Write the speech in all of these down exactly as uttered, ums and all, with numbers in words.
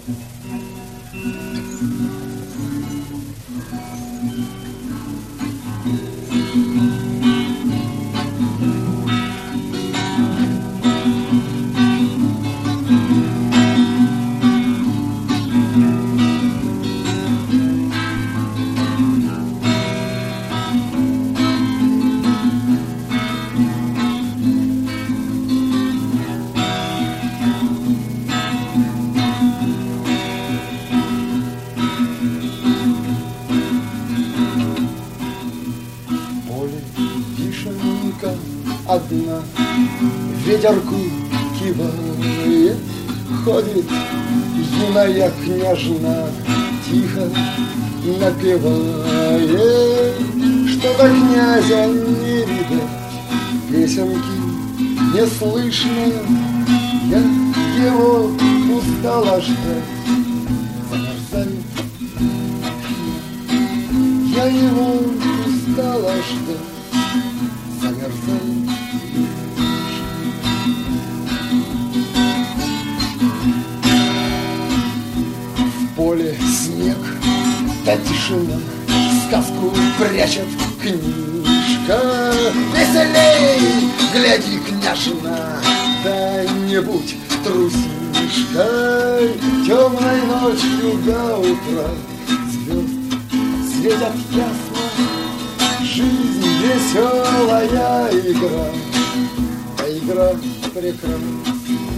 Одна ветерку кивает, ходит юная княжна, тихо напевает, что-то князя не видать, песенки не слышно, я его устала ждать, замерзает, я его устала ждать, замерзает. В поле снег, да тишина, сказку прячет книжка. Веселей, гляди, княжна, да не будь трусишкой. Темной ночью до утра звезд светят ясно, жизнь веселая игра, а игра прекрасна.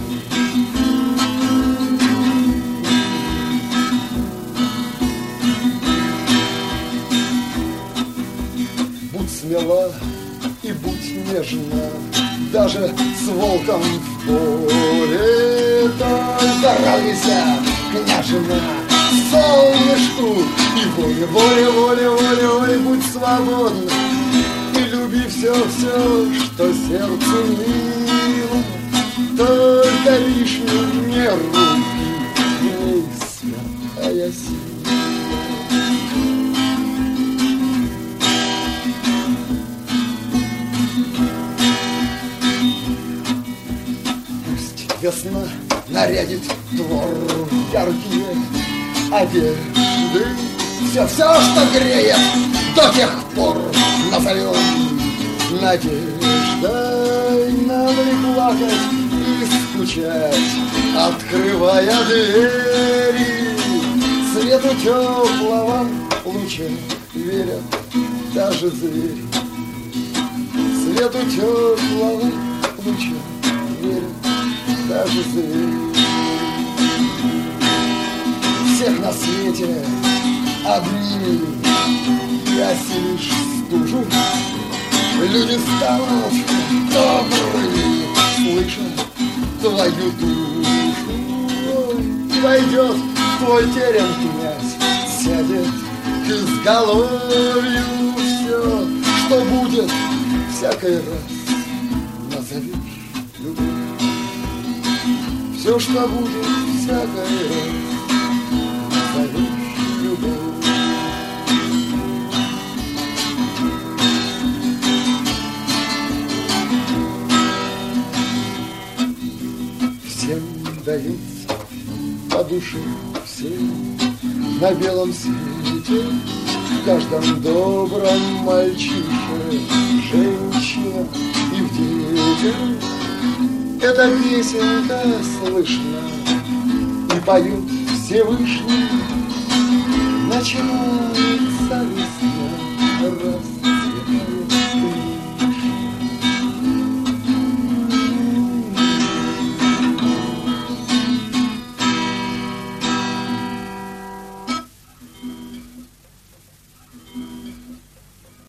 Будь смела и будь нежна, даже с волком в поле. Только радуйся, княжна, солнышку и воле, воле, воле, воле, воле, будь свободна и люби все-все, что сердцу мило. Только лишнюю не руби, в ней святая сила. Весна нарядит двор яркие одежды, все-все, что греет до тех пор, назовем надеждой. Надо ли плакать и скучать, открывая двери, свету теплого луча верят даже звери. Свету теплого луча верят даже звери. Всех на свете обними и осилишь стужу. Люди станут добрыми, слыша твою душу. И войдет твой терем князь, сядет к изголовью. Все, что будет всякий раз, назовешь любовь. Все, что будет всякий раз, назовешь любовь. Всем даются по душе, всем на белом свете, в каждом добром мальчише, женщина и в детях. Эта песенка слышна, и поют Всевышний, начинается